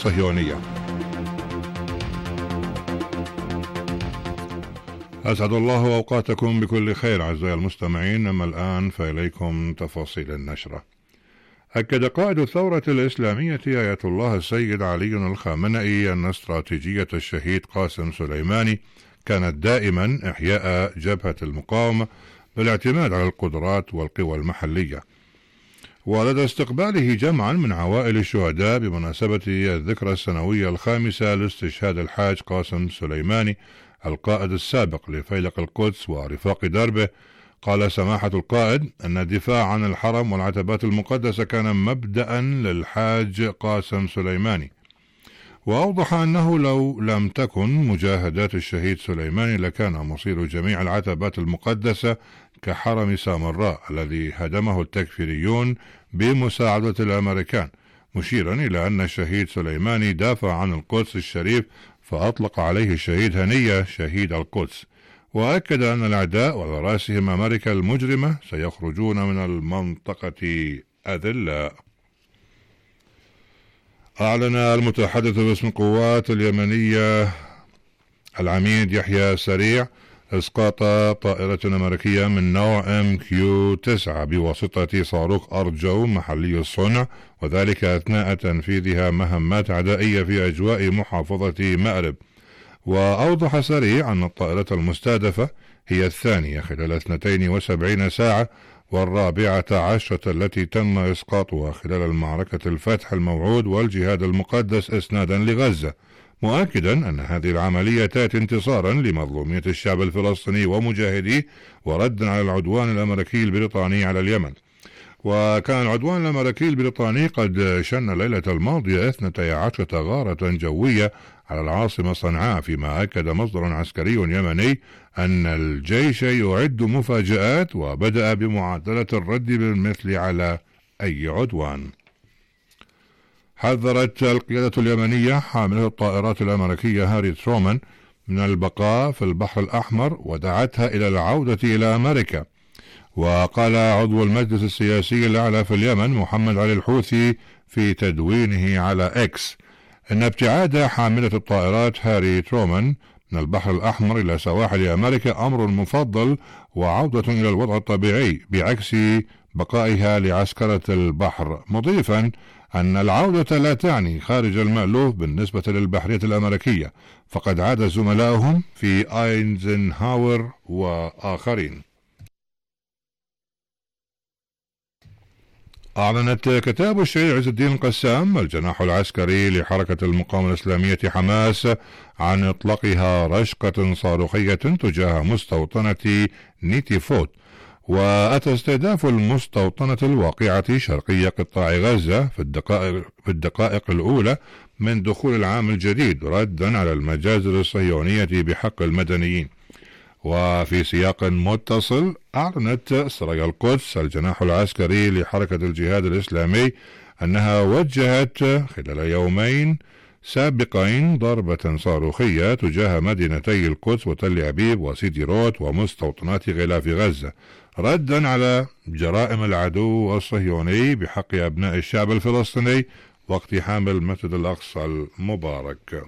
الصهيونية. أسعد الله أوقاتكم بكل خير أعزائي المستمعين. أما الآن فإليكم تفاصيل النشرة. أكد قائد الثورة الإسلامية آية الله السيد علي الخامنئي أن استراتيجية الشهيد قاسم سليماني كانت دائما إحياء جبهة المقاومة بالاعتماد على القدرات والقوى المحلية. ولدى استقباله جمعا من عوائل الشهداء بمناسبة الذكرى السنوية الخامسة لاستشهاد الحاج قاسم سليماني القائد السابق لفيلق القدس ورفاق دربه، قال سماحة القائد أن الدفاع عن الحرم والعتبات المقدسة كان مبدأ للحاج قاسم سليماني، وأوضح أنه لو لم تكن مجاهدات الشهيد سليماني لكان مصير جميع العتبات المقدسة كحرم سامراء الذي هدمه التكفيريون بمساعدة الأمريكان، مشيرا إلى أن الشهيد سليماني دافع عن القدس الشريف فأطلق عليه الشهيد هنية شهيد القدس. وأكد أن الأعداء وعلى رأسهم أمريكا المجرمة سيخرجون من المنطقة أذلاء. أعلن المتحدث باسم القوات اليمنية العميد يحيى سريع إسقاط طائرة أمريكية من نوع MQ-9 بواسطة صاروخ أرجو محلي الصنع، وذلك أثناء تنفيذها مهمات عدائية في أجواء محافظة مأرب. وأوضح سريع أن الطائرة المستهدفة هي الثانية خلال 72 ساعة والرابعة عشرة التي تم إسقاطها خلال المعركة الفتح الموعود والجهاد المقدس إسنادا لغزة، مؤكدا أن هذه العملية تأتي انتصارا لمظلومية الشعب الفلسطيني ومجاهديه وردا على العدوان الأمريكي البريطاني على اليمن. وكان العدوان الأمريكي البريطاني قد شن الليلة الماضية 12 غارة جوية على العاصمة صنعاء، فيما أكد مصدر عسكري يمني أن الجيش يعد مفاجآت وبدأ بمعادلة الرد بالمثل على أي عدوان. حذرت القيادة اليمنية حاملة الطائرات الأمريكية هاري ترومان من البقاء في البحر الأحمر ودعتها إلى العودة إلى أمريكا. وقال عضو المجلس السياسي الأعلى في اليمن محمد علي الحوثي في تدوينه على إكس أن ابتعاد حاملة الطائرات هاري ترومان من البحر الأحمر إلى سواحل أمريكا أمر مفضل وعودة إلى الوضع الطبيعي بعكس بقائها لعسكرة البحر، مضيفا أن العودة لا تعني خارج المألوف بالنسبة للبحرية الأمريكية، فقد عاد زملائهم في أينزنهاور وآخرين. أعلنت كتاب الشهيد عز الدين القسام الجناح العسكري لحركة المقاومة الإسلامية حماس عن إطلاقها رشقة صاروخية تجاه مستوطنة نيتيفوت، وأتى استهداف المستوطنة الواقعة شرقي قطاع غزة في الدقائق الأولى من دخول العام الجديد ردا على المجازر الصهيونية بحق المدنيين. وفي سياق متصل أعلنت سرايا القدس الجناح العسكري لحركة الجهاد الإسلامي أنها وجهت خلال يومين سابقين ضربة صاروخية تجاه مدينتي القدس وتل أبيب وسيدي روت ومستوطنات غلاف غزة ردا على جرائم العدو الصهيوني بحق أبناء الشعب الفلسطيني واقتحام المسجد الأقصى المبارك.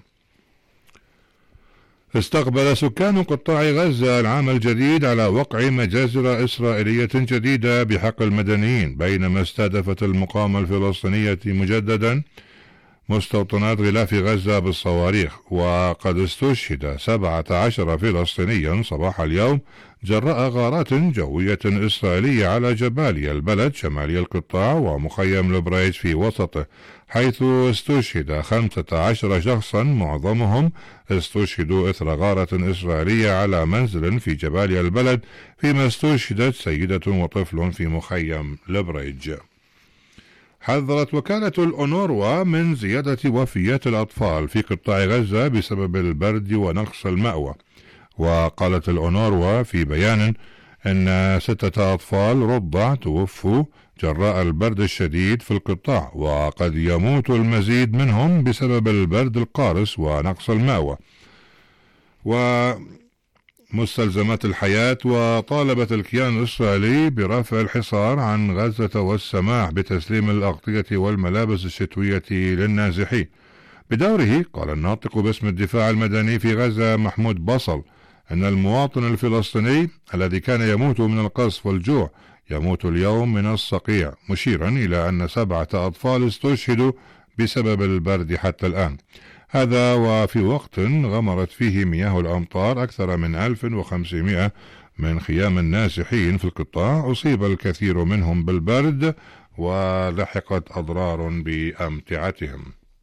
استقبل سكان قطاع غزة العام الجديد على وقع مجازر إسرائيلية جديدة بحق المدنيين، بينما استهدفت المقاومة الفلسطينية مجددا مستوطنات غلاف غزة بالصواريخ. وقد استشهد 17 فلسطينيا صباح اليوم جراء غارات جوية إسرائيلية على جباليا البلد شمالي القطاع ومخيم البريج في وسطه، حيث استشهد 15 شخصا معظمهم استشهدوا إثر غارة إسرائيلية على منزل في جباليا البلد، فيما استشهدت سيدة وطفل في مخيم البريج. حذرت وكالة الأونروا من زيادة وفيات الأطفال في قطاع غزة بسبب البرد ونقص المأوى. وقالت الأونروا في بيان أن 6 أطفال رضع توفوا جراء البرد الشديد في القطاع، وقد يموت المزيد منهم بسبب البرد القارس ونقص المأوى ومستلزمات الحياة. وطالبت الكيان الإسرائيلي برفع الحصار عن غزة والسماح بتسليم الأغطية والملابس الشتوية للنازحين. بدوره قال الناطق باسم الدفاع المدني في غزة محمود بصل أن المواطن الفلسطيني الذي كان يموت من القصف والجوع يموت اليوم من الصقيع، مشيرا إلى أن 7 أطفال استشهدوا بسبب البرد حتى الآن. هذا وفي وقت غمرت فيه مياه الأمطار أكثر من 1500 من خيام النازحين في القطاع، أصيب الكثير منهم بالبرد ولحقت أضرار بأمتعتهم.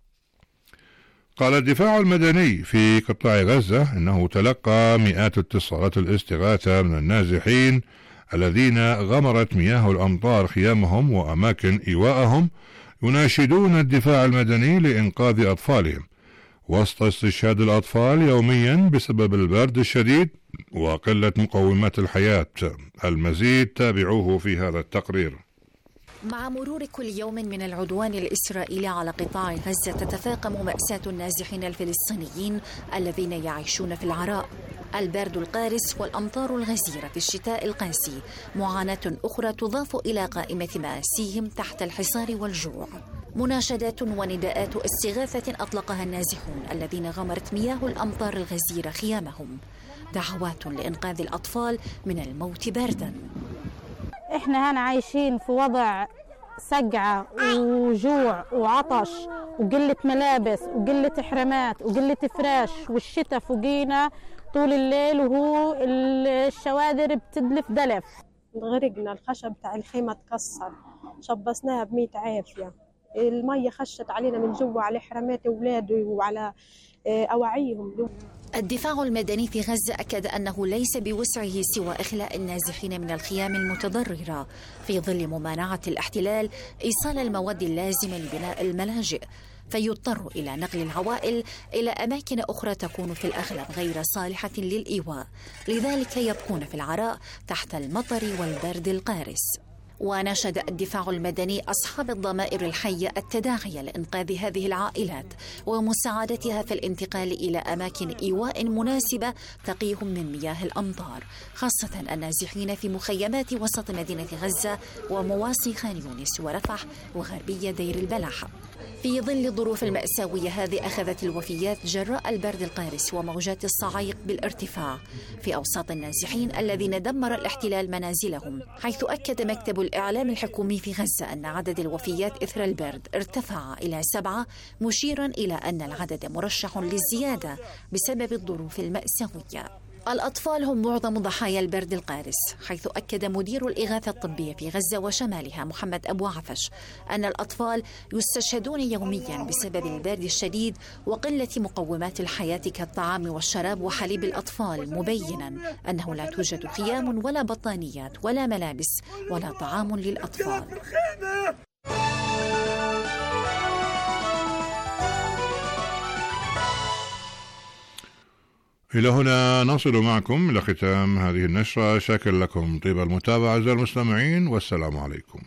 قال الدفاع المدني في قطاع غزة إنه تلقى مئات اتصالات الاستغاثة من النازحين الذين غمرت مياه الأمطار خيامهم وأماكن إيواءهم، يناشدون الدفاع المدني لإنقاذ أطفالهم وسط استشهاد الأطفال يوميا بسبب البرد الشديد وقلة مقومات الحياة. المزيد تابعوه في هذا التقرير. مع مرور كل يوم من العدوان الإسرائيلي على قطاع غزة تتفاقم مأساة النازحين الفلسطينيين الذين يعيشون في العراء. البرد القارس والأمطار الغزيرة في الشتاء القاسي معاناة أخرى تضاف إلى قائمة مآسيهم تحت الحصار والجوع. مناشدات ونداءات استغاثة أطلقها النازحون الذين غمرت مياه الأمطار الغزيرة خيامهم، دعوات لإنقاذ الأطفال من الموت بردا. إحنا هنا عايشين في وضع سقعة وجوع وعطش وقلة ملابس وقلة حرامات وقلة فراش، والشتاء فوقينا طول الليل وهو الشوادر بتدلف دلف. غرقنا، الخشب بتاع الخيمة اتكسر، شبصناها ب100 عافية. المية خشت علينا من جوا على حرامات أولادي وعلى أواعيهم. الدفاع المدني في غزة أكد أنه ليس بوسعه سوى إخلاء النازحين من الخيام المتضررة في ظل ممانعة الاحتلال إيصال المواد اللازمة لبناء الملاجئ، فيضطر إلى نقل العوائل إلى أماكن أخرى تكون في الأغلب غير صالحة للإيواء، لذلك يبقون في العراء تحت المطر والبرد القارس. وناشد الدفاع المدني أصحاب الضمائر الحية التداعي لإنقاذ هذه العائلات ومساعدتها في الانتقال إلى أماكن إيواء مناسبة تقيهم من مياه الأمطار، خاصة النازحين في مخيمات وسط مدينة غزة ومواصي خان يونس ورفح وغربية دير البلح. في ظل الظروف المأساوية هذه أخذت الوفيات جراء البرد القارس وموجات الصعايق بالارتفاع في أوساط النازحين الذين دمر الاحتلال منازلهم، حيث أكد مكتب الإعلام الحكومي في غزة أن عدد الوفيات إثر البرد ارتفع إلى 7، مشيرا إلى أن العدد مرشح للزيادة بسبب الظروف المأساوية. الأطفال هم معظم ضحايا البرد القارس، حيث أكد مدير الإغاثة الطبية في غزة وشمالها محمد أبو عفش أن الأطفال يستشهدون يوميا بسبب البرد الشديد وقلة مقومات الحياة كالطعام والشراب وحليب الأطفال، مبينا أنه لا توجد خيام ولا بطانيات ولا ملابس ولا طعام للأطفال. إلى هنا نصل معكم إلى ختام هذه النشرة. شاكر لكم طيب المتابعة أعزائي المستمعين، والسلام عليكم.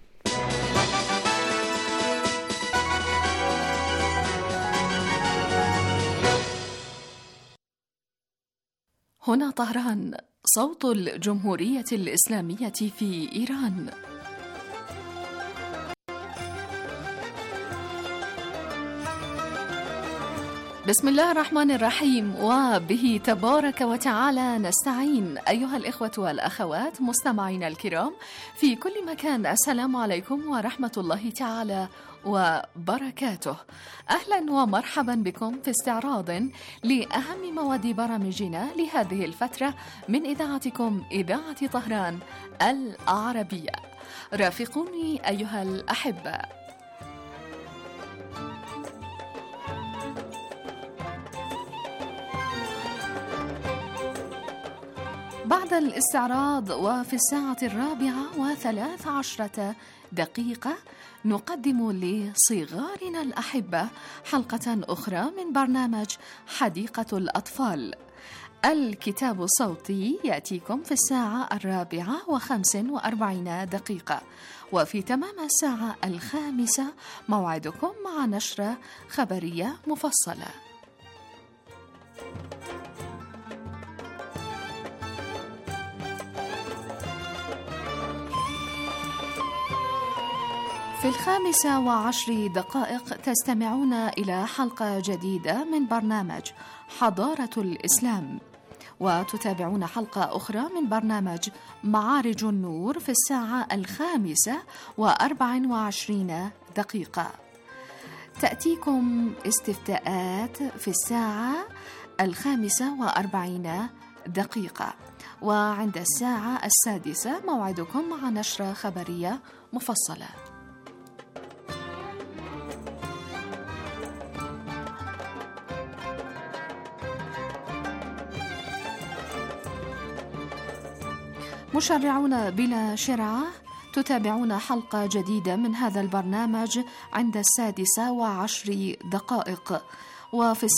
هنا طهران، صوت الجمهورية الإسلامية في إيران. بسم الله الرحمن الرحيم، وبه تبارك وتعالى نستعين. أيها الإخوة والأخوات مستمعينا الكرام في كل مكان، السلام عليكم ورحمة الله تعالى وبركاته. أهلا ومرحبا بكم في استعراض لأهم مواد برامجنا لهذه الفترة من إذاعتكم إذاعة طهران العربية. رافقوني أيها الأحبة. بعد الاستعراض وفي 4:13 نقدم لصغارنا الأحبة حلقة أخرى من برنامج حديقة الأطفال. الكتاب الصوتي يأتيكم في 4:45 وفي تمام 5:00 موعدكم مع نشرة خبرية مفصلة. في في 15:10 تستمعون إلى حلقة جديدة من برنامج حضارة الإسلام، وتتابعون حلقة أخرى من برنامج معارج النور في 24:24. تأتيكم استفتاءات في 45:40، وعند 6:00 موعدكم مع نشرة خبرية مفصلة. مشرعون بلا شرعة، تتابعون حلقة جديدة من هذا البرنامج عند 6:10، وفي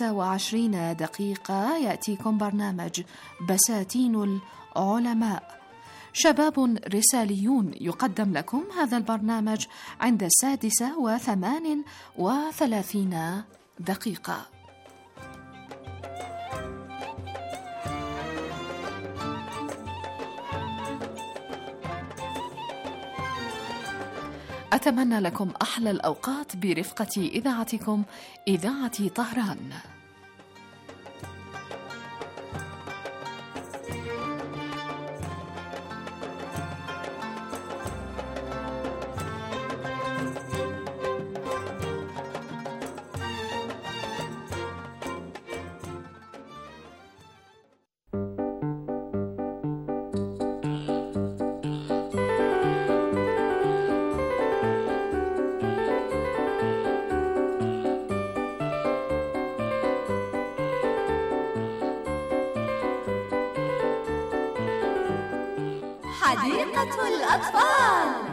6:20 يأتيكم برنامج بساتين العلماء. شباب رساليون يقدم لكم هذا البرنامج عند 6:38. أتمنى لكم أحلى الأوقات برفقة إذاعتكم، إذاعة طهران. حديقة الأطفال.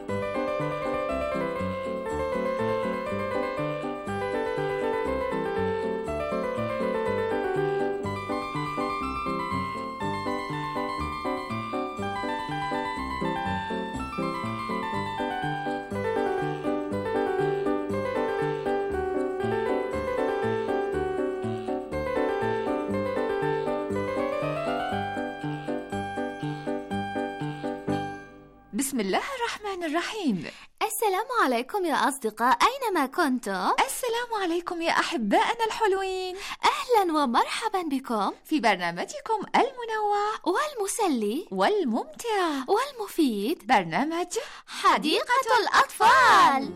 بسم الله الرحمن الرحيم. السلام عليكم يا أصدقاء أينما كنتم. السلام عليكم يا أحبائنا الحلوين. أهلا ومرحبا بكم في برنامجكم المنوع والمسلي والممتع والمفيد، برنامج حديقة الأطفال.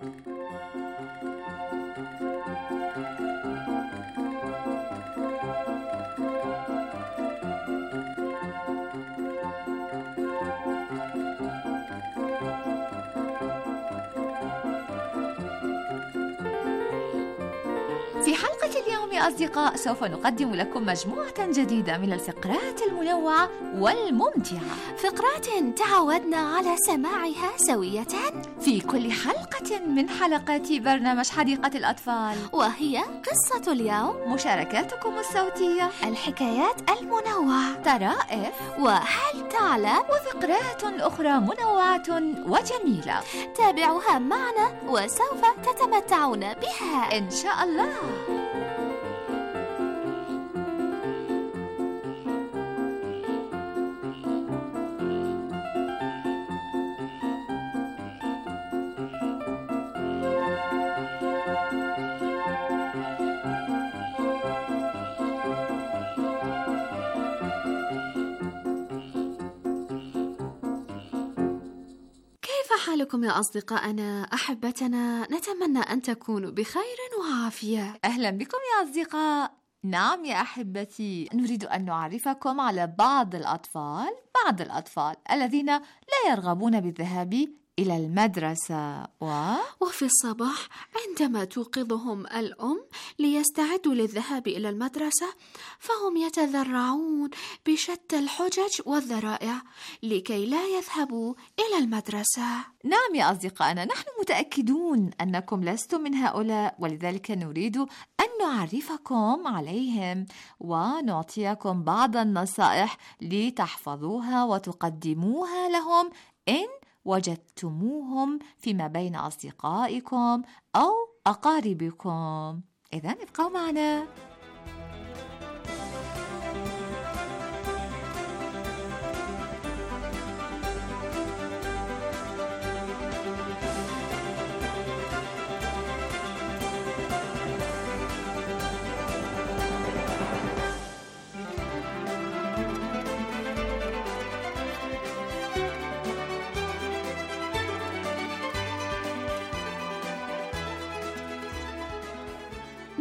في حلقة اليوم يا أصدقاء سوف نقدم لكم مجموعة جديدة من الفقرات المنوعة والممتعة، فقرات تعودنا على سماعها سوية في كل حلقة من حلقات برنامج حديقة الأطفال، وهي قصة اليوم، مشاركاتكم الصوتية، الحكايات المنوعة، طرائف، وهل تعلم، وفقرات أخرى منوعة وجميلة. تابعوها معنا وسوف تتمتعون بها إن شاء الله. حالكم يا أصدقائنا أحبتنا؟ نتمنى أن تكونوا بخير وعافية. أهلا بكم يا أصدقاء. نعم يا أحبتي، نريد أن نعرفكم على بعض الأطفال الذين لا يرغبون بالذهاب إلى المدرسة وفي الصباح عندما توقظهم الأم ليستعدوا للذهاب إلى المدرسة فهم يتذرعون بشتى الحجج والذرائع لكي لا يذهبوا إلى المدرسة. نعم يا أصدقائنا، نحن متأكدون أنكم لستم من هؤلاء، ولذلك نريد أن نعرفكم عليهم ونعطيكم بعض النصائح لتحفظوها وتقدموها لهم إن وجدتموهم فيما بين أصدقائكم أو أقاربكم. إذن ابقوا معنا.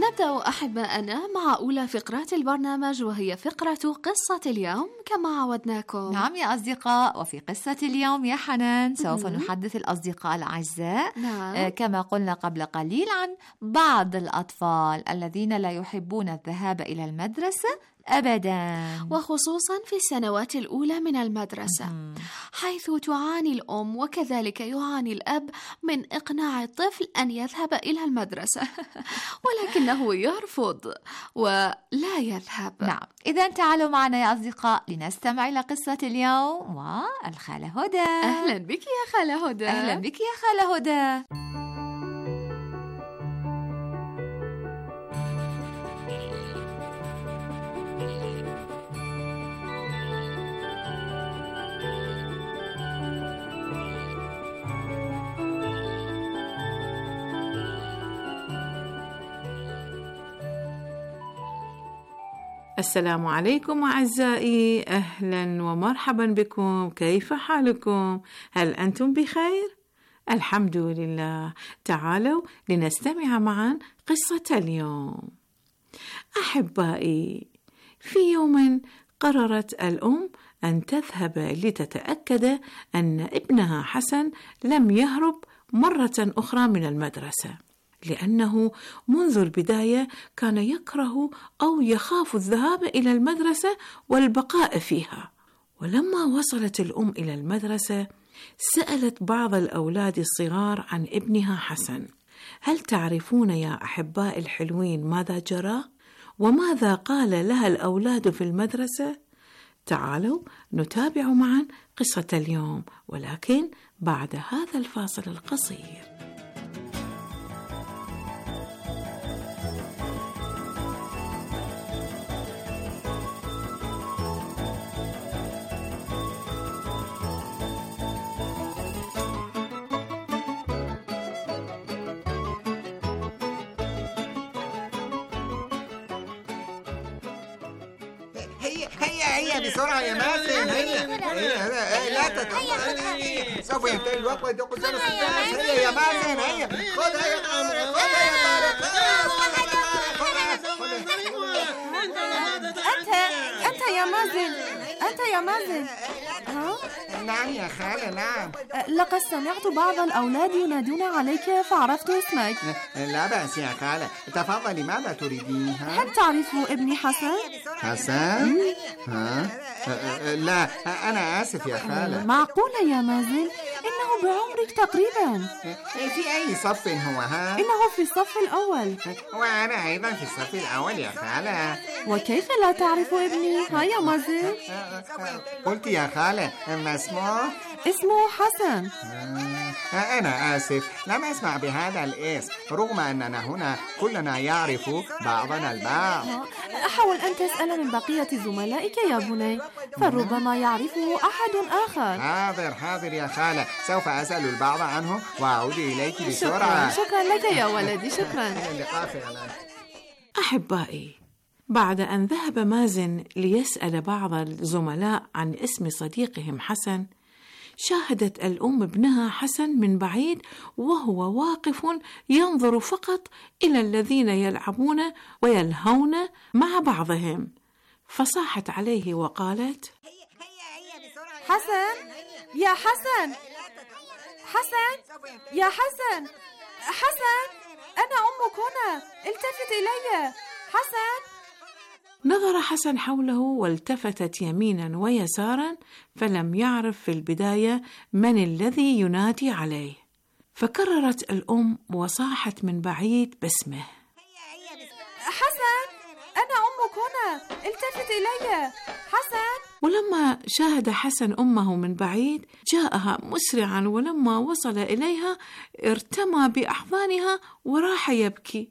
نبدأ أحباءنا مع أولى فقرات البرنامج، وهي فقرة قصة اليوم كما عودناكم. نعم يا أصدقاء، وفي قصة اليوم يا حنان سوف نحدث الأصدقاء الأعزاء كما قلنا قبل قليل عن بعض الأطفال الذين لا يحبون الذهاب إلى المدرسة أبداً، وخصوصاً في السنوات الأولى من المدرسة، حيث تعاني الأم وكذلك يعاني الأب من إقناع الطفل أن يذهب إلى المدرسة ولكنه يرفض ولا يذهب. نعم، إذن تعالوا معنا يا أصدقاء لنستمع إلى قصة اليوم والخالة هدى. أهلاً بك يا خالة هدى. أهلاً بك يا خالة هدى. السلام عليكم أعزائي، أهلا ومرحبا بكم. كيف حالكم؟ هل أنتم بخير؟ الحمد لله. تعالوا لنستمع معا قصة اليوم. أحبائي، في يوم قررت الأم أن تذهب لتتأكد أن ابنها حسن لم يهرب مرة أخرى من المدرسة، لأنه منذ البداية كان يكره أو يخاف الذهاب إلى المدرسة والبقاء فيها. ولما وصلت الأم إلى المدرسة سألت بعض الأولاد الصغار عن ابنها حسن. هل تعرفون يا أحباء الحلوين ماذا جرى؟ وماذا قال لها الأولاد في المدرسة؟ تعالوا نتابع معا قصة اليوم، ولكن بعد هذا الفاصل القصير. هيا بسرعة يا مازن، هيا لا تتأخر، سوف ينتهي الوقت ويدق الجرس الثالث. هيا يا مازن، هيا خذها يا طارق، خذها يا طارق. أنت يا مازن، أنت يا مازن. نعم يا خالة، نعم. لقد سمعت بعض الأولاد ينادون عليك فعرفت اسمك. لا بأس يا خالة، تفضلي، ماذا تريدين؟ هل تعرف ابني حسن؟ حسن؟ لا، أنا آسف يا خالة. معقولة يا مازن؟ إنه بعمرك تقريبا. في أي صف هو؟ إنه في الصف الأول. وأنا أيضا في الصف الأول يا خالة. وكيف لا تعرف ابني؟ يا مازن. قلت يا خالة، ما اسمه؟ اسمه حسن. أنا آسف، لم أسمع بهذا الاسم، رغم أننا هنا كلنا يعرف بعضنا البعض. حاول أن تسأل من بقية زملائك يا بني، فربما يعرفه أحد آخر. حاضر يا خالة، سوف أسأل البعض عنه وأعود إليك بسرعة. شكرا لك يا ولدي، شكرا. أحبائي، بعد أن ذهب مازن ليسأل بعض الزملاء عن اسم صديقهم حسن، شاهدت الأم ابنها حسن من بعيد وهو واقف ينظر فقط إلى الذين يلعبون ويلهون مع بعضهم، فصاحت عليه وقالت: حسن يا حسن، حسن يا حسن، حسن أنا أمك هنا، التفت إلي حسن. نظر حسن حوله والتفتت يمينا ويسارا، فلم يعرف في البداية من الذي ينادي عليه، فكررت الأم وصاحت من بعيد باسمه: حسن أنا أمك هنا، التفت إلي حسن. ولما شاهد حسن أمه من بعيد جاءها مسرعا، ولما وصل إليها ارتمى بأحضانها وراح يبكي.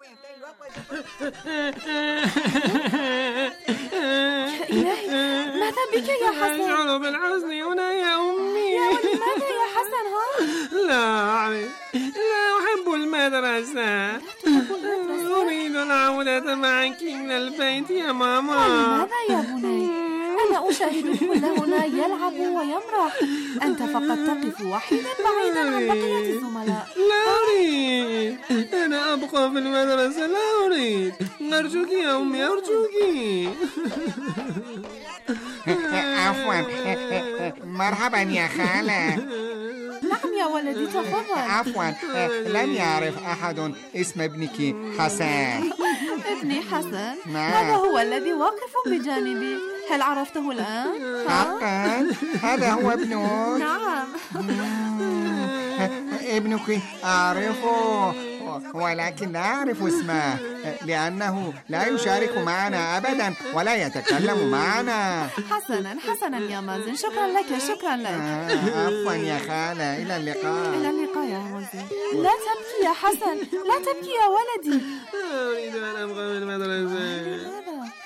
يا إلهي، ماذا بك يا حسن؟ أشعر بالحزن هنا يا أمي. يا ولي، ماذا يا حسن؟ لا أعرف، لا أحب المدرسة. أريد العودة معك إلى البيت يا ماما. لماذا يا بني؟ أنا أشاهد الكل هنا يلعب ويمرح، أنت فقط تقف وحيدا بعيدا عن بقية الزملاء. لا أريد، أنا أبقى في المدرسة، لا أريد. أرجوك يا أمي، أرجوك. عفوا، مرحبا يا خالة. نعم يا ولدي، تفضل. عفوا، لم يعرف أحد اسم ابنك حسن. ابني حسن؟ نعم. هذا هو الذي واقف بجانبي. هل عرفته الآن؟ حقا؟ هذا هو ابنك؟ نعم. ابنك أعرفه، ولكن لا أعرف اسمه لأنه لا يشارك معنا أبدا ولا يتكلم معنا. حسنا يا مازن، شكرا لك، شكرا لك. عفوا يا خالة، إلى اللقاء. إلى اللقاء يا مازن. لا تبكي يا حسن، لا تبكي يا ولدي. أريد أن أبقى في المدرسة.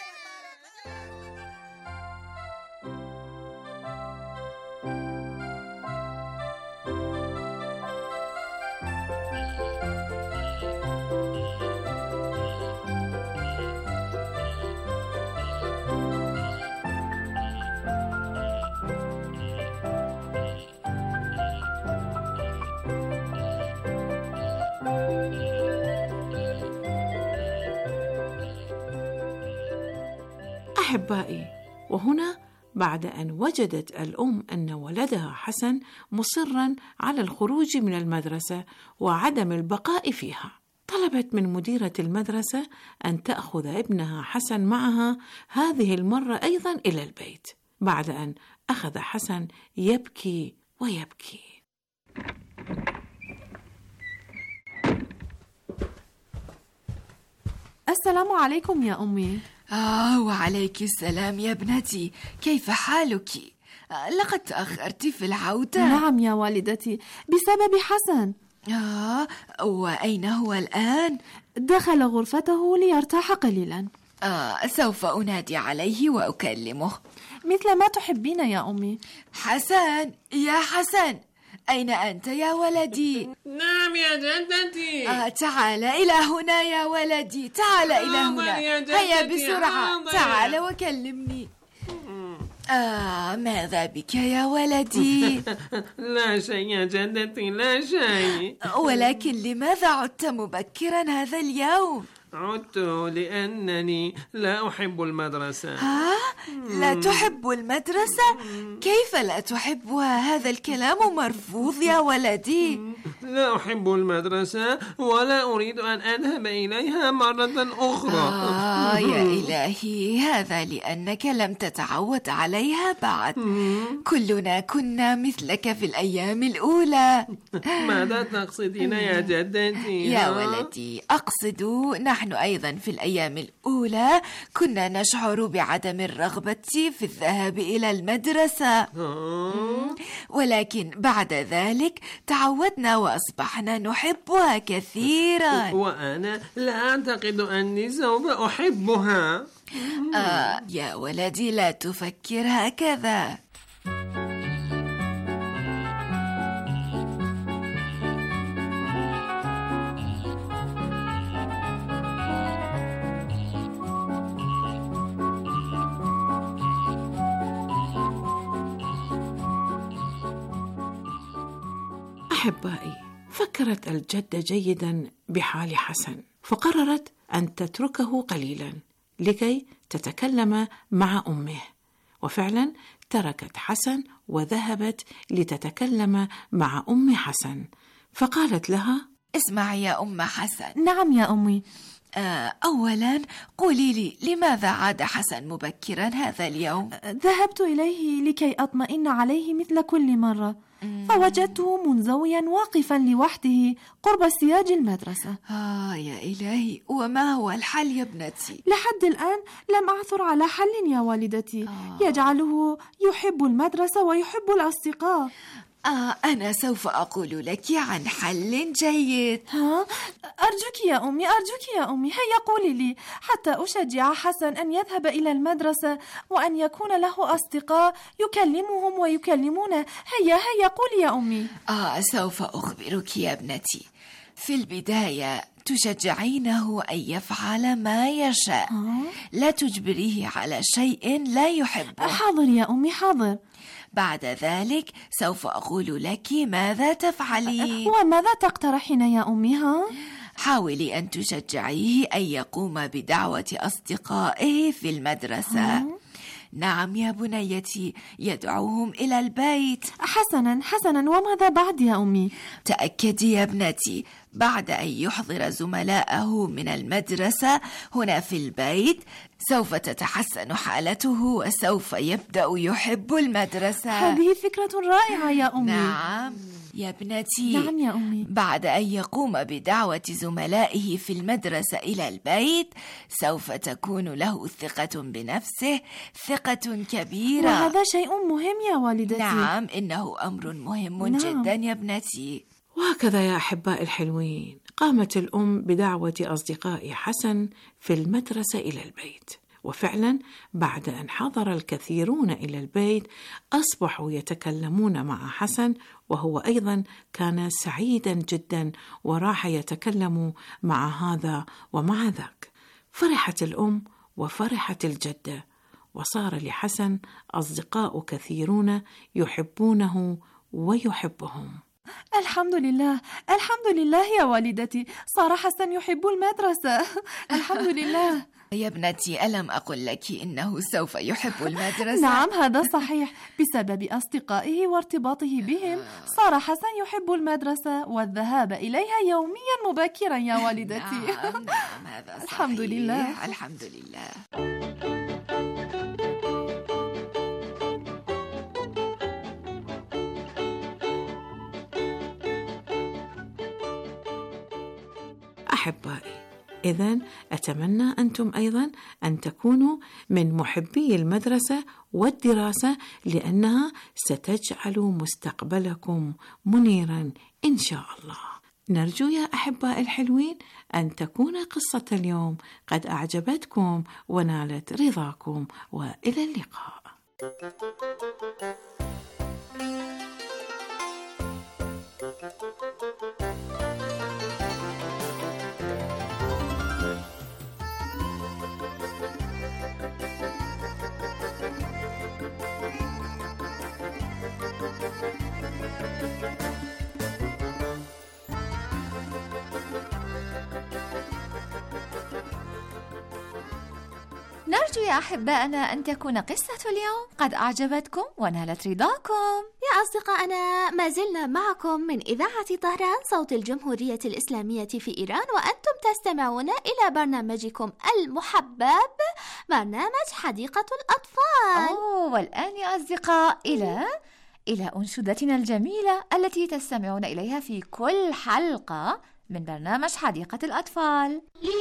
أحبائي، وهنا بعد أن وجدت الأم أن ولدها حسن مصراً على الخروج من المدرسة وعدم البقاء فيها، طلبت من مديرة المدرسة أن تأخذ ابنها حسن معها هذه المرة أيضاً إلى البيت، بعد أن أخذ حسن يبكي ويبكي. السلام عليكم يا أمي. وعليك السلام يا ابنتي، كيف حالك؟ لقد تأخرت في العودة. نعم يا والدتي، بسبب حسن. وأين هو الآن؟ دخل غرفته ليرتاح قليلا. سوف أنادي عليه وأكلمه. مثل ما تحبين يا أمي. حسن، يا حسن، أين أنت يا ولدي؟ نعم يا جدتي. تعال إلى هنا يا ولدي، تعال إلى هنا، هيا بسرعة، تعال وكلمني. ماذا بك يا ولدي؟ لا شيء يا جدتي، لا شيء. ولكن لماذا عدت مبكرا هذا اليوم؟ عدت لأنني لا أحب المدرسة. لا تحب المدرسة؟ كيف لا تحبها؟ هذا الكلام مرفوض يا ولدي. لا أحب المدرسة ولا أريد أن أذهب إليها مرة أخرى. يا إلهي، هذا لأنك لم تتعود عليها بعد. كلنا كنا مثلك في الأيام الأولى. ماذا تقصدين يا جدتي؟ يا ولدي، أقصد نحن أيضا في الأيام الأولى كنا نشعر بعدم الرغبة في الذهاب إلى المدرسة، ولكن بعد ذلك تعودنا وأصبحنا نحبها كثيرا. وأنا لا أعتقد أني سوف أحبها. يا ولدي، لا تفكر هكذا. أحبائي، فكرت الجدة جيدا بحال حسن، فقررت أن تتركه قليلا لكي تتكلم مع أمه، وفعلا تركت حسن وذهبت لتتكلم مع أم حسن، فقالت لها: اسمعي يا أم حسن. نعم يا أمي. أولا قولي لي، لماذا عاد حسن مبكرا هذا اليوم؟ ذهبت إليه لكي أطمئن عليه مثل كل مرة، فوجدته منزويا واقفا لوحده قرب سياج المدرسة. يا إلهي، وما هو الحل يا ابنتي؟ لحد الآن لم أعثر على حل يا والدتي يجعله يحب المدرسة ويحب الأصدقاء. أنا سوف أقول لك عن حل جيد. أرجوك يا أمي، أرجوك يا أمي، هيا قولي لي حتى أشجع حسن أن يذهب إلى المدرسة وأن يكون له أصدقاء يكلمهم ويكلمونه. هيا قولي يا أمي. سوف أخبرك يا ابنتي. في البداية تشجعينه أن يفعل ما يشاء، لا تجبريه على شيء لا يحبه. حاضر يا أمي، حاضر. بعد ذلك سوف أقول لك ماذا تفعلين. وماذا تقترحين يا أمي؟ حاولي أن تشجعيه أن يقوم بدعوة أصدقائه في المدرسة. نعم يا بنيتي، يدعوهم إلى البيت. حسنا وماذا بعد يا أمي؟ تأكدي يا ابنتي، بعد أن يحضر زملائه من المدرسة هنا في البيت سوف تتحسن حالته وسوف يبدأ يحب المدرسة. هذه فكرة رائعة يا أمي. نعم يا ابنتي. نعم يا أمي. بعد أن يقوم بدعوة زملائه في المدرسة إلى البيت سوف تكون له ثقة بنفسه، ثقة كبيرة، وهذا شيء مهم يا والدتي. نعم، إنه أمر مهم جدا يا ابنتي. وهكذا يا أحبائي الحلوين، قامت الأم بدعوة أصدقاء حسن في المدرسة إلى البيت، وفعلا بعد أن حضر الكثيرون إلى البيت أصبحوا يتكلمون مع حسن، وهو أيضا كان سعيدا جدا وراح يتكلم مع هذا ومع ذاك. فرحت الأم وفرحت الجدة، وصار لحسن أصدقاء كثيرون يحبونه ويحبهم. الحمد لله يا والدتي، صار حسن يحب المدرسة. الحمد لله. يا ابنتي، ألم أقل لك إنه سوف يحب المدرسة؟ نعم هذا صحيح، بسبب أصدقائه وارتباطه بهم صار حسن يحب المدرسة والذهاب إليها يوميا مبكرا يا والدتي. نعم هذا صحيح. الحمد لله. الحمد لله. أحبائي، إذن أتمنى أنتم أيضا أن تكونوا من محبي المدرسة والدراسة، لأنها ستجعل مستقبلكم منيرا إن شاء الله. نرجو يا أحبائي الحلوين أن تكون قصة اليوم قد أعجبتكم ونالت رضاكم، وإلى اللقاء. نرجو يا أحبائنا أن تكون قصة اليوم قد أعجبتكم ونالت رضاكم. يا أصدقائنا، ما زلنا معكم من إذاعة طهران صوت الجمهورية الإسلامية في إيران، وأنتم تستمعون إلى برنامجكم المحبب، برنامج حديقة الأطفال. والآن يا أصدقاء إلى أنشودتنا الجميلة التي تستمعون إليها في كل حلقة من برنامج حديقة الأطفال.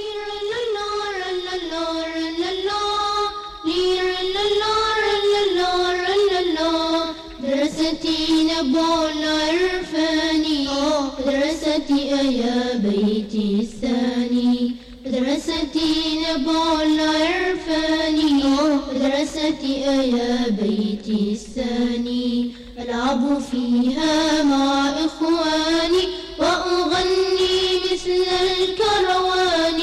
مدرستي نبع عرفاني، مدرستي يا بيتي الثاني، مدرستي نبع عرفاني، مدرستي يا بيتي الثاني، ألعب فيها مع إخواني وأغني مثل الكروان.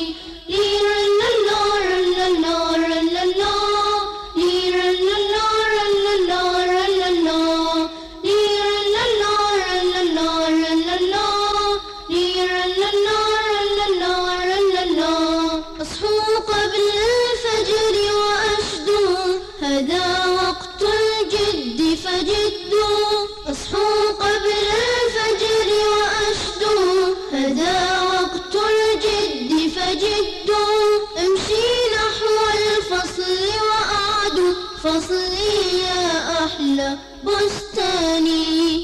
أصحو قبل الفجر وأشدو، هذا وقت الجد فجدوا. أصحو قبل الفجر وأشدو، هذا وقت الجد فجدوا. أمشي نحو الفصل وأعد فصلي يا أحلى بستاني.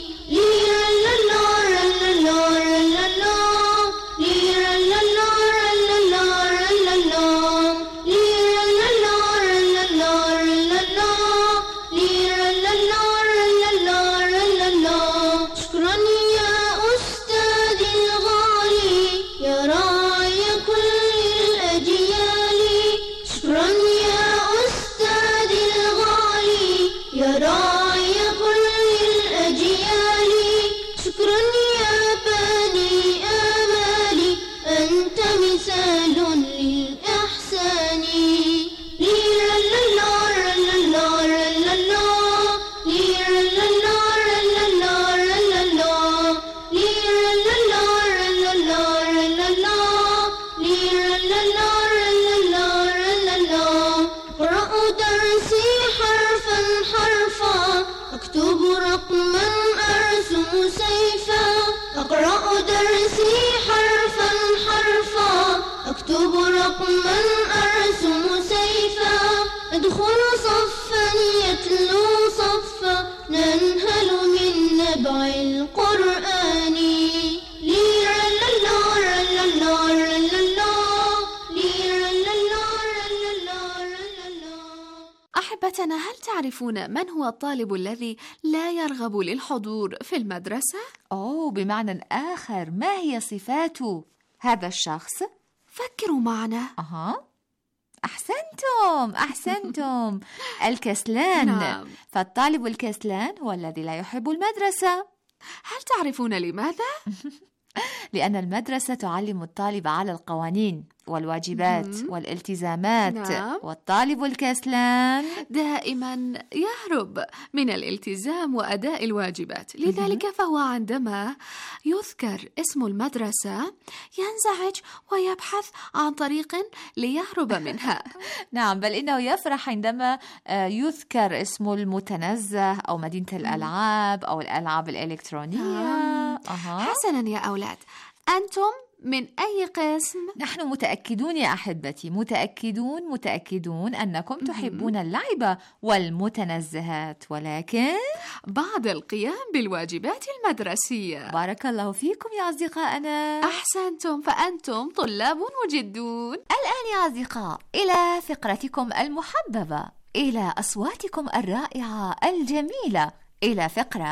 شكرا يا أستاذي الغالي، يا راعي كل الأجيال. رقما أرسم سيفا ادخل صفا يتلو صفا ننهل من نبع القرآن ليرا للا للا للا ليرا للا للا. أحبتنا، هل تعرفون من هو الطالب الذي لا يرغب للحضور في المدرسة؟ بمعنى آخر، ما هي صفات هذا الشخص؟ فكروا معنا. أحسنتم. الكسلان. نعم. فالطالب الكسلان هو الذي لا يحب المدرسة. هل تعرفون لماذا؟ لأن المدرسة تعلم الطالب على القوانين والواجبات والالتزامات. نعم. والطالب الكسلان دائما يهرب من الالتزام وأداء الواجبات، لذلك فهو عندما يذكر اسم المدرسة ينزعج ويبحث عن طريق ليهرب منها. نعم، بل إنه يفرح عندما يذكر اسم المتنزه أو مدينة الألعاب أو الألعاب الإلكترونية. حسنا يا أولاد، أنتم من أي قسم؟ نحن متأكدون يا أحبتي، متأكدون أنكم تحبون اللعب والمتنزهات، ولكن بعد القيام بالواجبات المدرسية. بارك الله فيكم يا أصدقائنا. أحسنتم، فأنتم طلاب مجدون. الآن يا أصدقاء إلى فقرتكم المحببة، إلى أصواتكم الرائعة الجميلة، إلى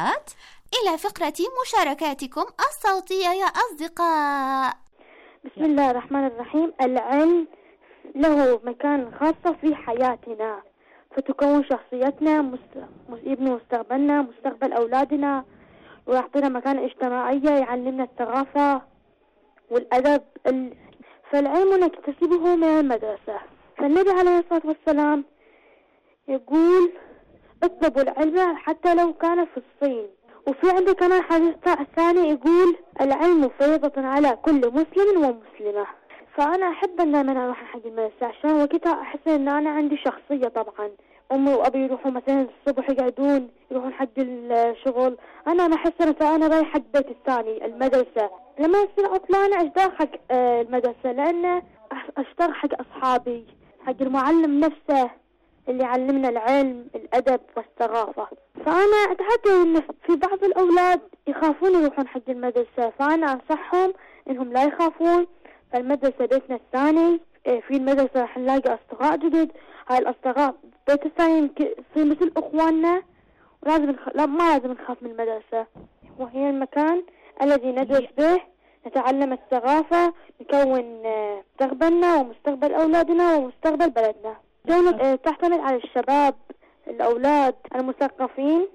فقرة مشاركاتكم الصوتية يا أصدقاء. بسم الله الرحمن الرحيم. العلم له مكان خاص في حياتنا، فتكون شخصيتنا، يبني مستقبلنا، مستقبل أولادنا، ويعطينا مكان اجتماعية، يعلمنا الثقافة والأدب. فالعلم نكتسبه من المدرسة. فالنبي عليه الصلاة والسلام يقول اطلبوا العلم حتى لو كان في الصين. وفي عندي كمان حديث ثاني يقول العلم فريضة على كل مسلم ومسلمة. فأنا أحب أن أنا أروح حق المدرسة، عشان وقتها أحس أن أنا عندي شخصية. طبعا أمي وأبي يروحوا مثلا الصبح يروحون حق الشغل، أنا أحس أنا رايح حق بيت الثاني المدرسة. لما يصير عطلة أنا أشتاق حق المدرسة، لأن أشتاق حق أصحابي، حق المعلم نفسه اللي يعلمنا العلم، الأدب والثقافة. فأنا أتحدث إن في بعض الأولاد يخافون يروحون حق المدرسة، فأنا أنصحهم إنهم لا يخافون. فالمدرسة بيتنا الثاني، في المدرسة راح نلاقي أصدقاء جدد. هاي الأصدقاء بيت الثاني يصير مثل أخواننا، ولازم ما لازم نخاف من المدرسة، وهي المكان الذي ندرس به، نتعلم الثقافة، نكون مستقبلنا ومستقبل أولادنا ومستقبل بلدنا. دولة تعتمد على الشباب، الأولاد المثقفين.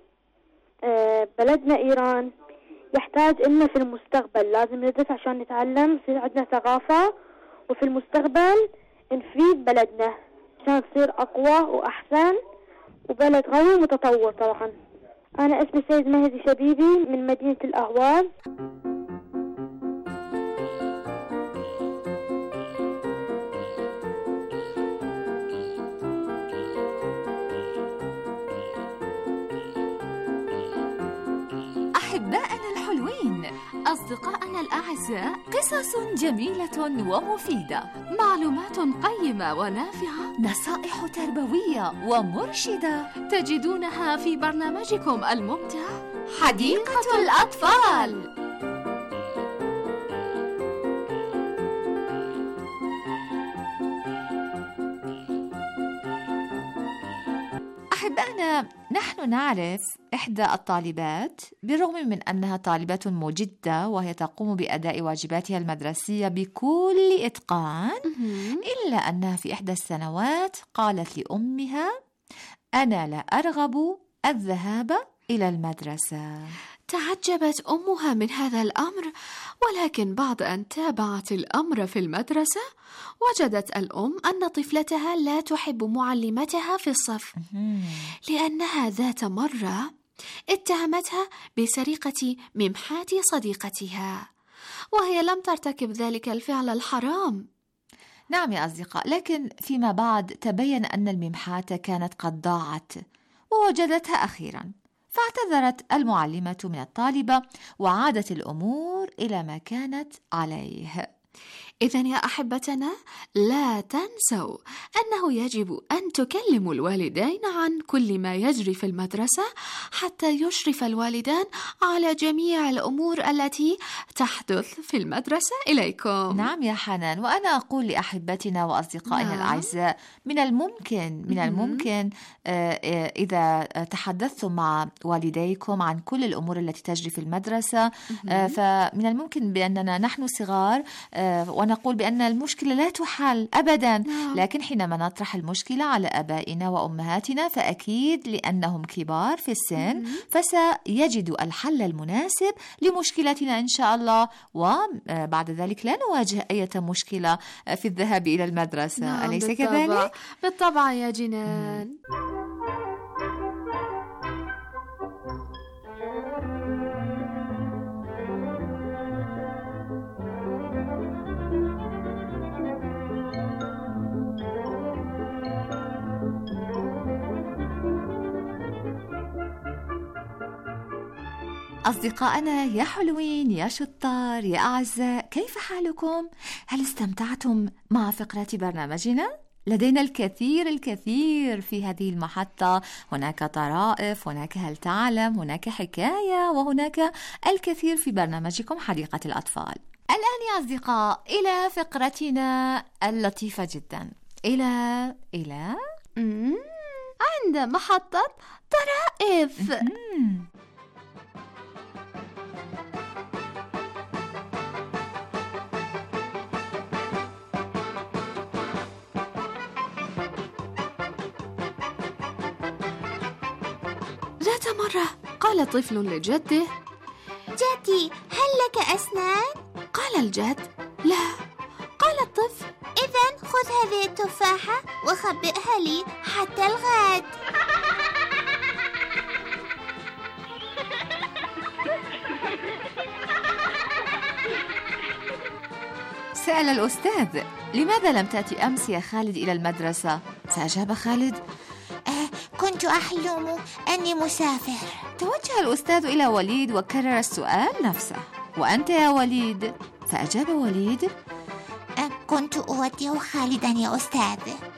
بلدنا إيران يحتاج إنه في المستقبل لازم ندرس عشان نتعلم، يصير عندنا ثقافة، وفي المستقبل نفيد بلدنا عشان تصير أقوى وأحسن وبلد قوي ومتطور. طبعا أنا اسمي سيد مهدي شبيبي من مدينة الأهواز. أحبائنا الحلوين، أصدقائنا الأعزاء، قصص جميلة ومفيدة، معلومات قيمة ونافعة، نصائح تربوية ومرشدة تجدونها في برنامجكم الممتع حديقة الأطفال. أحبائنا، نحن نعرف إحدى الطالبات بالرغم من أنها طالبة مجدة وهي تقوم بأداء واجباتها المدرسية بكل إتقان، إلا أنها في إحدى السنوات قالت لأمها: أنا لا أرغب الذهاب إلى المدرسة. تعجبت أمها من هذا الأمر، ولكن بعد أن تابعت الأمر في المدرسة وجدت الأم أن طفلتها لا تحب معلمتها في الصف، لأنها ذات مرة اتهمتها بسرقة ممحات صديقتها، وهي لم ترتكب ذلك الفعل الحرام. نعم يا أصدقاء، لكن فيما بعد تبين أن الممحات كانت قد ضاعت ووجدتها أخيراً، فاعتذرت المعلمة من الطالبة وعادت الأمور إلى ما كانت عليه. إذن يا أحبتنا، لا تنسوا أنه يجب أن تكلموا الوالدين عن كل ما يجري في المدرسة حتى يشرف الوالدان على جميع الأمور التي تحدث في المدرسة إليكم. نعم يا حنان، وأنا أقول لأحبتنا وأصدقائنا الأعزاء، من الممكن إذا تحدثتم مع والديكم عن كل الأمور التي تجري في المدرسة، فمن الممكن بأننا نحن صغار ونقول بأن المشكلة لا تحل أبدا، لكن حينما نطرح المشكلة على آبائنا وأمهاتنا فأكيد لأنهم كبار في السن فسيجدوا الحل المناسب لمشكلتنا إن شاء الله، وبعد ذلك لا نواجه أي مشكلة في الذهاب إلى المدرسة. أليس كذلك؟ بالطبع يا جنان. أصدقائنا يا حلوين يا شطار يا أعزاء، كيف حالكم؟ هل استمتعتم مع فقرة برنامجنا؟ لدينا الكثير في هذه المحطة، هناك طرائف، هناك هل تعلم، هناك حكاية، وهناك الكثير في برنامجكم حديقة الأطفال. الآن يا أصدقاء إلى فقرتنا اللطيفة جدا، إلى عند محطة طرائف. ذات مرة قال طفل لجده: جدي، هل لك أسنان؟ قال الجد: لا. قال الطفل: إذن خذ هذه التفاحة وخبئها لي حتى الغد. سأل الأستاذ: لماذا لم تأتي أمس يا خالد إلى المدرسة؟ فأجاب خالد: كنت أحلم أني مسافر. توجه الأستاذ إلى وليد وكرر السؤال نفسه: وأنت يا وليد؟ فأجاب وليد: كنت أودع خالدا يا أستاذ.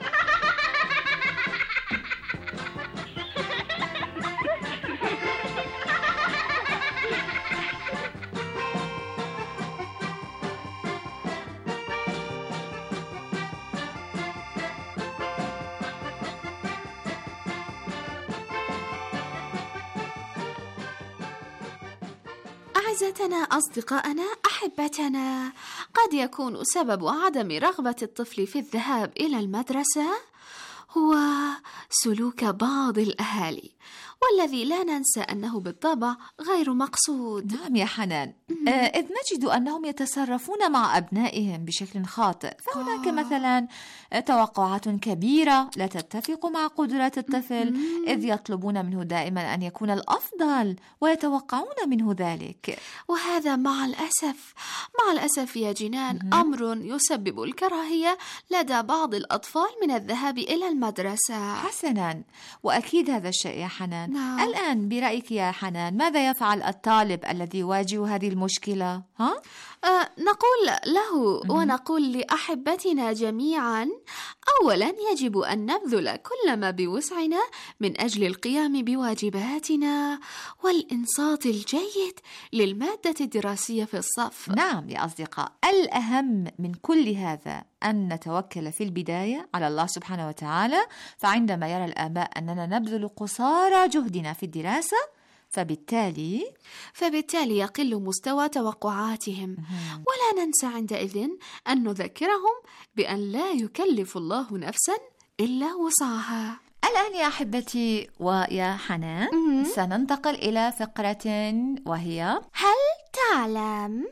أعزتنا أصدقائنا أحبتنا، قد يكون سبب عدم رغبة الطفل في الذهاب إلى المدرسة هو سلوك بعض الأهالي، والذي لا ننسى أنه بالطبع غير مقصود. نعم يا حنان، إذ نجد أنهم يتصرفون مع أبنائهم بشكل خاطئ، فهناك مثلا توقعات كبيرة لا تتفق مع قدرات الطفل، إذ يطلبون منه دائما أن يكون الأفضل ويتوقعون منه ذلك، وهذا مع الأسف يا جنان أمر يسبب الكراهية لدى بعض الأطفال من الذهاب إلى المدرسة. حسنا، وأكيد هذا الشيء يا حنان. الآن برأيك يا حنان ماذا يفعل الطالب الذي يواجه هذه المشكلة؟ نقول له ونقول لأحبتنا جميعا: أولا يجب أن نبذل كل ما بوسعنا من أجل القيام بواجباتنا والإنصات الجيد للمادة الدراسية في الصف. نعم يا أصدقاء، الأهم من كل هذا أن نتوكل في البداية على الله سبحانه وتعالى، فعندما يرى الآباء أننا نبذل قصارى جهدنا في الدراسة فبالتالي يقل مستوى توقعاتهم، ولا ننسى عندئذ أن نذكرهم بأن لا يكلف الله نفسا إلا وسعها. الآن يا أحبتي ويا حنان سننتقل إلى فقرة وهي هل تعلم؟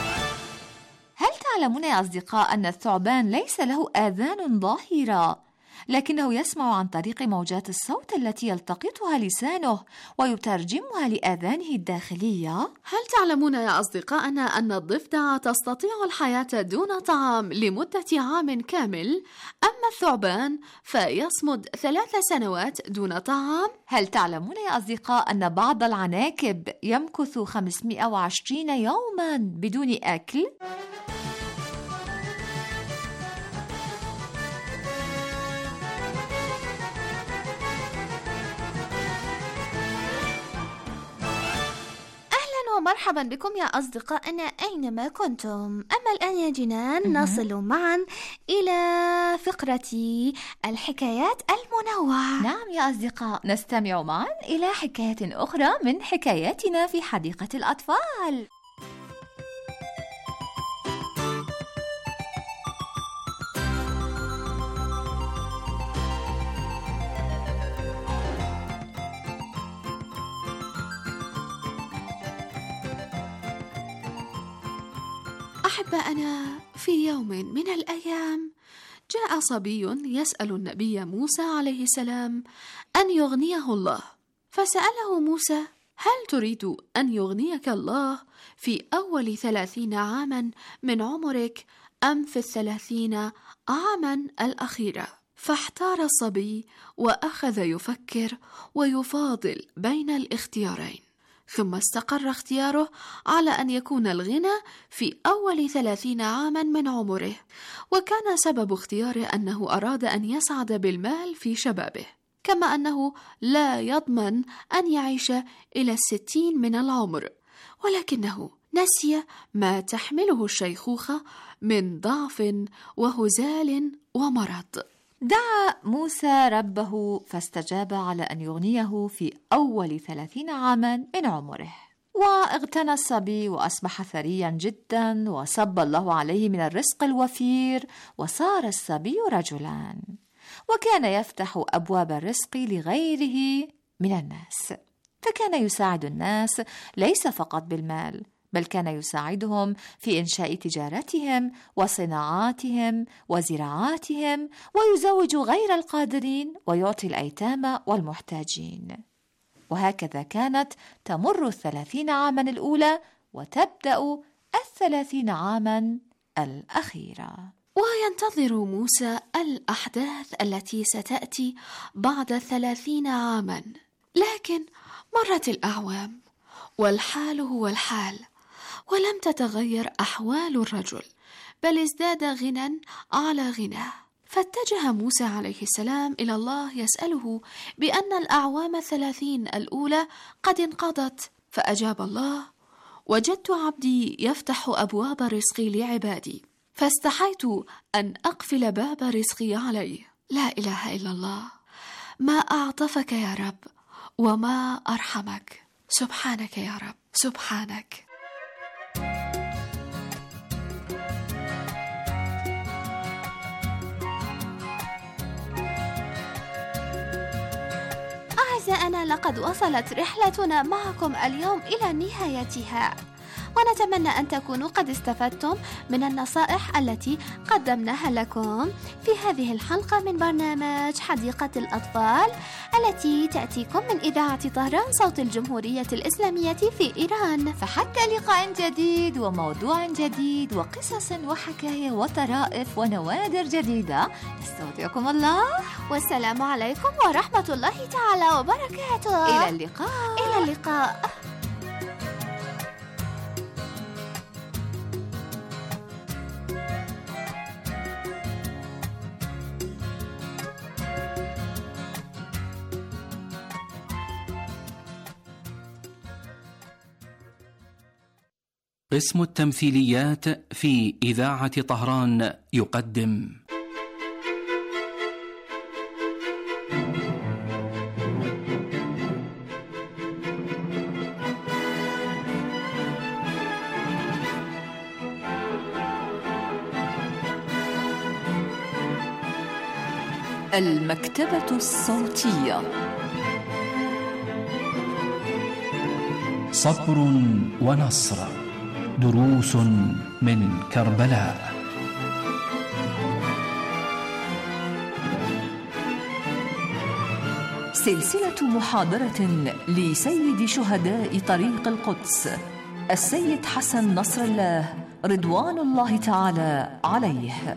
تعلمون يا أصدقاء أن الثعبان ليس له آذان ظاهرة، لكنه يسمع عن طريق موجات الصوت التي يلتقطها لسانه ويترجمها لآذانه الداخلية. هل تعلمون يا أصدقائنا أن الضفدع تستطيع الحياة دون طعام لمدة عام كامل؟ أما الثعبان فيصمد 3 سنوات دون طعام. هل تعلمون يا أصدقاء أن بعض العناكب يمكث 520 يوما بدون أكل؟ مرحبا بكم يا أصدقائنا أينما كنتم. أما الآن يا جنان نصل معا إلى فقرة الحكايات المنوعة. نعم يا أصدقاء، نستمع معا إلى حكاية أخرى من حكاياتنا في حديقة الأطفال. أحبائنا، في يوم من الأيام جاء صبي يسأل النبي موسى عليه السلام أن يغنيه الله، فسأله موسى: هل تريد أن يغنيك الله في أول 30 عاما من عمرك أم في 30 عاما الأخيرة؟ فاحتار الصبي وأخذ يفكر ويفاضل بين الاختيارين، ثم استقر اختياره على أن يكون الغنى في أول 30 عاما من عمره، وكان سبب اختياره أنه أراد أن يسعد بالمال في شبابه، كما أنه لا يضمن أن يعيش إلى 60 من العمر، ولكنه نسي ما تحمله الشيخوخة من ضعف وهزال ومرض. دعا موسى ربه فاستجاب على أن يغنيه في أول 30 عاما من عمره، واغتنى الصبي وأصبح ثريا جدا، وصب الله عليه من الرزق الوفير، وصار الصبي رجلا، وكان يفتح أبواب الرزق لغيره من الناس، فكان يساعد الناس ليس فقط بالمال، بل كان يساعدهم في إنشاء تجارتهم وصناعاتهم وزراعاتهم، ويزوج غير القادرين ويعطي الأيتام والمحتاجين. وهكذا كانت تمر 30 عاما الأولى، وتبدأ 30 عاما الأخيرة. وينتظر موسى الأحداث التي ستأتي بعد 30 عاما، لكن مرت الأعوام والحال هو الحال، ولم تتغير أحوال الرجل، بل ازداد غنى على غناه. فاتجه موسى عليه السلام إلى الله يسأله بأن الأعوام 30 الأولى قد انقضت، فأجاب الله: وجدت عبدي يفتح أبواب رزقي لعبادي، فاستحيت أن أقفل باب رزقي عليه. لا إله إلا الله، ما أعطفك يا رب وما أرحمك، سبحانك يا رب، سبحانك. أعزائنا، لقد وصلت رحلتنا معكم اليوم إلى نهايتها، ونتمنى أن تكونوا قد استفدتم من النصائح التي قدمناها لكم في هذه الحلقة من برنامج حديقة الأطفال التي تأتيكم من إذاعة طهران صوت الجمهورية الإسلامية في إيران. فحتى لقاء جديد وموضوع جديد وقصص وحكاية وطرائف ونوادر جديدة، نستودعكم الله، والسلام عليكم ورحمة الله تعالى وبركاته. إلى اللقاء. إلى اللقاء. قسم التمثيليات في إذاعة طهران يقدم المكتبة الصوتية. صبر ونصر، دروس من كربلاء. سلسلة محاضرة لسيد شهداء طريق القدس السيد حسن نصر الله رضوان الله تعالى عليه.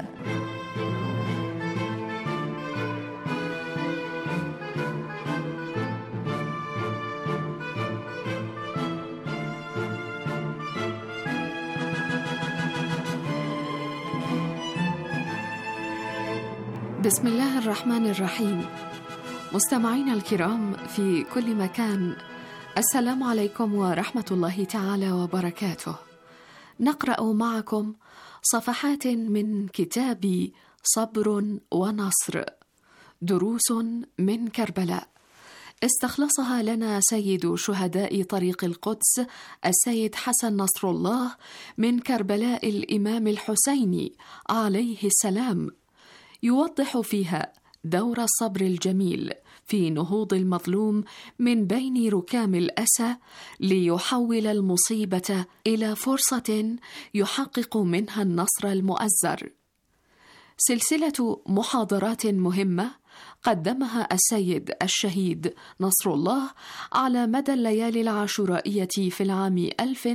بسم الله الرحمن الرحيم. مستمعينا الكرام في كل مكان، السلام عليكم ورحمة الله تعالى وبركاته. نقرأ معكم صفحات من كتاب صبر ونصر، دروس من كربلاء، استخلصها لنا سيد شهداء طريق القدس السيد حسن نصر الله من كربلاء الإمام الحسيني عليه السلام، يوضح فيها دور الصبر الجميل في نهوض المظلوم من بين ركام الأسى ليحول المصيبة إلى فرصة يحقق منها النصر المؤزر. سلسلة محاضرات مهمة قدمها السيد الشهيد نصر الله على مدى الليالي العاشورائية في العام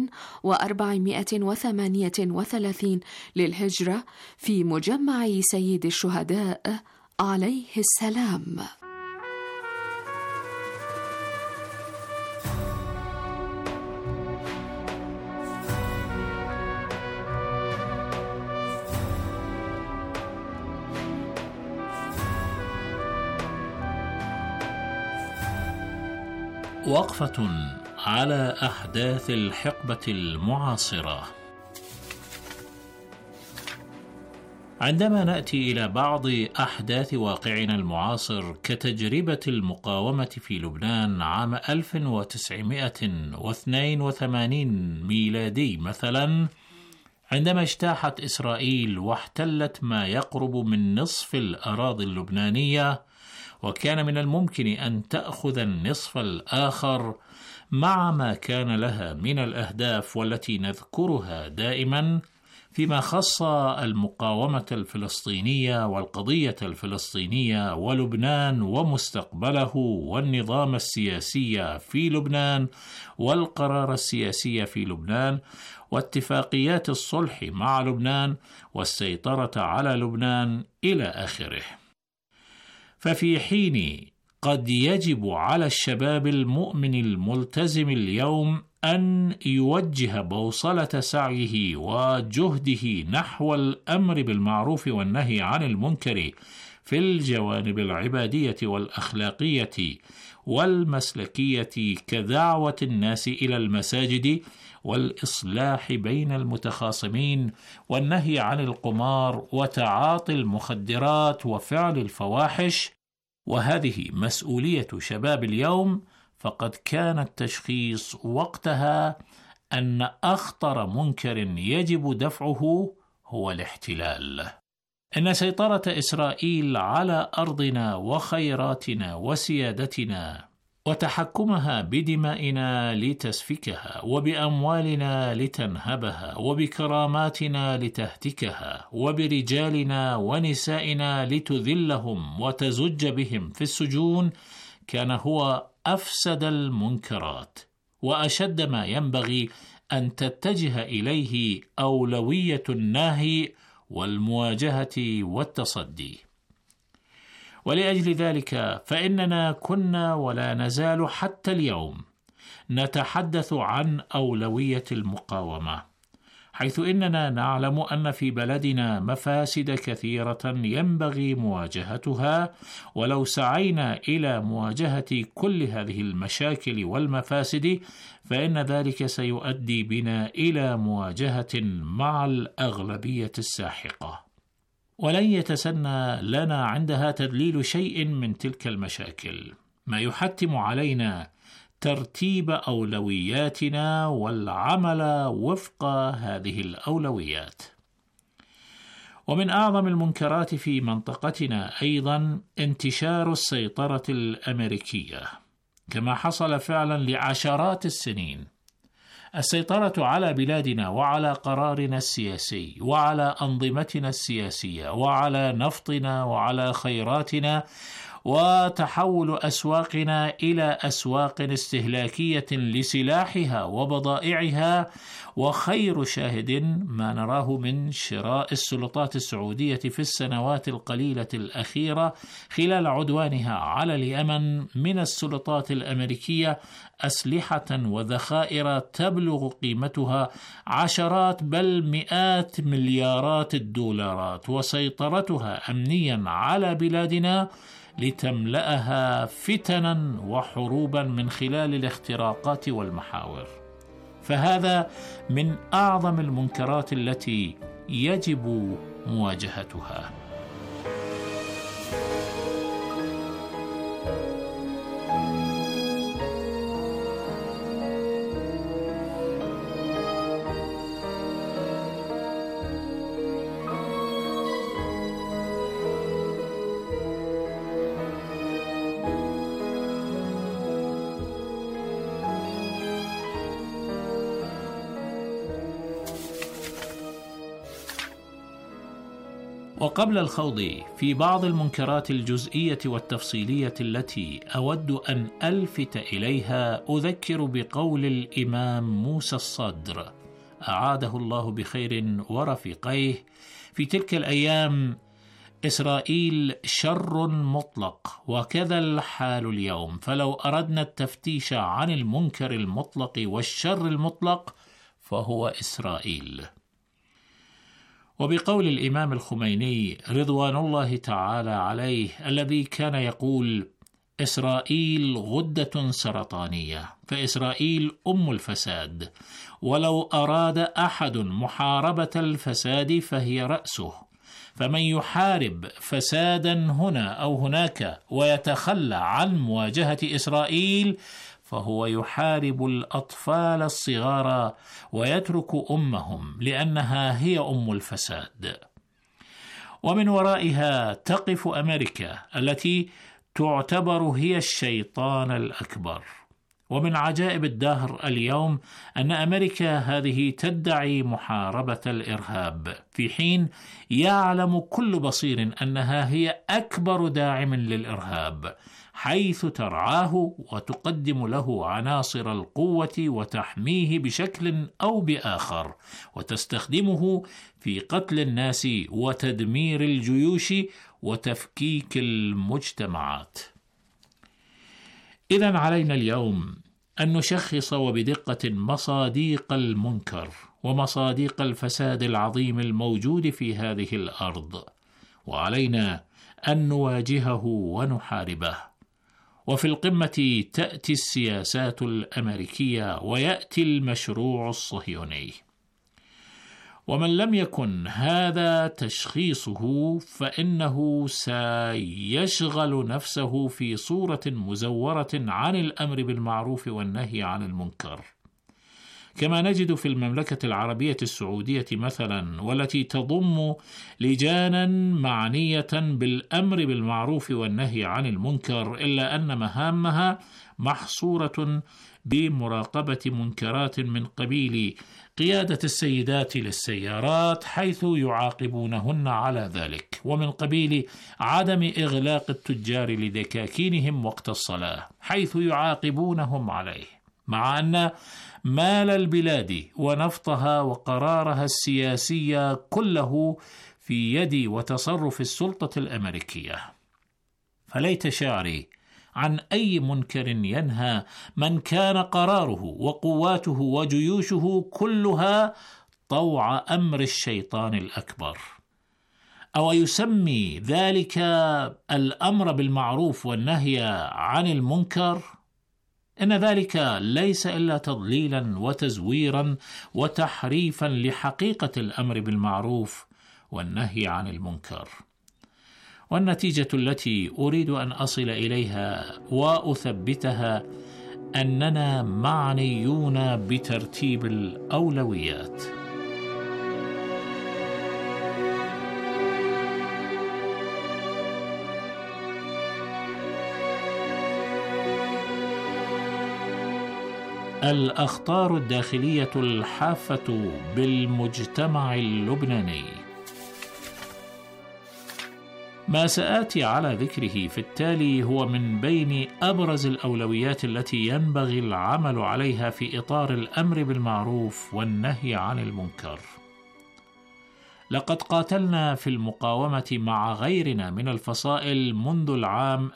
1438 للهجرة في مجمع سيد الشهداء عليه السلام. وقفة على أحداث الحقبة المعاصرة. عندما نأتي إلى بعض أحداث واقعنا المعاصر كتجربة المقاومة في لبنان عام 1982 ميلادي مثلا، عندما اجتاحت إسرائيل واحتلت ما يقرب من نصف الأراضي اللبنانية، وكان من الممكن أن تأخذ النصف الآخر مع ما كان لها من الأهداف والتي نذكرها دائما فيما خص المقاومة الفلسطينية والقضية الفلسطينية ولبنان ومستقبله والنظام السياسي في لبنان والقرار السياسي في لبنان واتفاقيات الصلح مع لبنان والسيطرة على لبنان إلى آخره. ففي حين قد يجب على الشباب المؤمن الملتزم اليوم أن يوجه بوصلة سعيه وجهده نحو الأمر بالمعروف والنهي عن المنكر في الجوانب العبادية والأخلاقية والمسلكية كدعوة الناس إلى المساجد والإصلاح بين المتخاصمين والنهي عن القمار وتعاطي المخدرات وفعل الفواحش، وهذه مسؤولية شباب اليوم، فقد كان التشخيص وقتها أن أخطر منكر يجب دفعه هو الاحتلال. إن سيطرة إسرائيل على أرضنا وخيراتنا وسيادتنا وتحكمها بدمائنا لتسفكها وبأموالنا لتنهبها وبكراماتنا لتهتكها وبرجالنا ونسائنا لتذلهم وتزج بهم في السجون كان هو أفسد المنكرات وأشد ما ينبغي أن تتجه إليه أولوية الناهي والمواجهة والتصدي. ولأجل ذلك فإننا كنا ولا نزال حتى اليوم نتحدث عن أولوية المقاومة، حيث إننا نعلم أن في بلدنا مفاسد كثيرة ينبغي مواجهتها، ولو سعينا إلى مواجهة كل هذه المشاكل والمفاسد فإن ذلك سيؤدي بنا إلى مواجهة مع الأغلبية الساحقة، ولن يتسنى لنا عندها تدليل شيء من تلك المشاكل، ما يحتم علينا ترتيب أولوياتنا والعمل وفق هذه الأولويات. ومن أعظم المنكرات في منطقتنا أيضا انتشار السيطرة الأمريكية، كما حصل فعلا لعشرات السنين. السيطرة على بلادنا وعلى قرارنا السياسي وعلى أنظمتنا السياسية وعلى نفطنا وعلى خيراتنا وتحول أسواقنا إلى أسواق استهلاكية لسلاحها وبضائعها. وخير شاهد ما نراه من شراء السلطات السعودية في السنوات القليلة الأخيرة خلال عدوانها على اليمن من السلطات الأمريكية أسلحة وذخائر تبلغ قيمتها عشرات بل مئات مليارات الدولارات، وسيطرتها أمنيا على بلادنا لتملأها فتنا وحروبا من خلال الاختراقات والمحاور. فهذا من أعظم المنكرات التي يجب مواجهتها. وقبل الخوض في بعض المنكرات الجزئية والتفصيلية التي أود أن ألفت إليها، أذكر بقول الإمام موسى الصدر أعاده الله بخير ورفيقيه في تلك الأيام: إسرائيل شر مطلق، وكذا الحال اليوم، فلو أردنا التفتيش عن المنكر المطلق والشر المطلق فهو إسرائيل. وبقول الإمام الخميني رضوان الله تعالى عليه الذي كان يقول: إسرائيل غدة سرطانية، فإسرائيل أم الفساد، ولو أراد أحد محاربة الفساد فهي رأسه، فمن يحارب فسادا هنا أو هناك ويتخلى عن مواجهة إسرائيل فهو يحارب الأطفال الصغار ويترك أمهم، لأنها هي أم الفساد. ومن ورائها تقف أمريكا التي تعتبر هي الشيطان الأكبر. ومن عجائب الدهر اليوم أن أمريكا هذه تدعي محاربة الإرهاب، في حين يعلم كل بصير أنها هي أكبر داعم للإرهاب، حيث ترعاه وتقدم له عناصر القوة وتحميه بشكل أو بآخر، وتستخدمه في قتل الناس وتدمير الجيوش وتفكيك المجتمعات. إذن علينا اليوم أن نشخص وبدقة مصاديق المنكر ومصاديق الفساد العظيم الموجود في هذه الأرض، وعلينا أن نواجهه ونحاربه. وفي القمة تأتي السياسات الأمريكية ويأتي المشروع الصهيوني. ومن لم يكن هذا تشخيصه فإنه سيشغل نفسه في صورة مزورة عن الأمر بالمعروف والنهي عن المنكر، كما نجد في المملكة العربية السعودية مثلا، والتي تضم لجانا معنية بالأمر بالمعروف والنهي عن المنكر، إلا أن مهامها محصورة بمراقبة منكرات من قبيل قيادة السيدات للسيارات حيث يعاقبونهن على ذلك، ومن قبيل عدم إغلاق التجار لدكاكينهم وقت الصلاة حيث يعاقبونهم عليه، مع أن مال البلاد ونفطها وقرارها السياسي كله في يد وتصرف السلطة الأمريكية. فليت شعري عن أي منكر ينهى من كان قراره وقواته وجيوشه كلها طوع أمر الشيطان الأكبر، أو يسمي ذلك الأمر بالمعروف والنهي عن المنكر. إن ذلك ليس إلا تضليلا وتزويرا وتحريفا لحقيقة الأمر بالمعروف والنهي عن المنكر. والنتيجة التي أريد أن أصل إليها وأثبتها أننا معنيون بترتيب الأولويات. الأخطار الداخلية الحافة بالمجتمع اللبناني. ما سآتي على ذكره في التالي هو من بين أبرز الأولويات التي ينبغي العمل عليها في إطار الأمر بالمعروف والنهي عن المنكر. لقد قاتلنا في المقاومة مع غيرنا من الفصائل منذ العام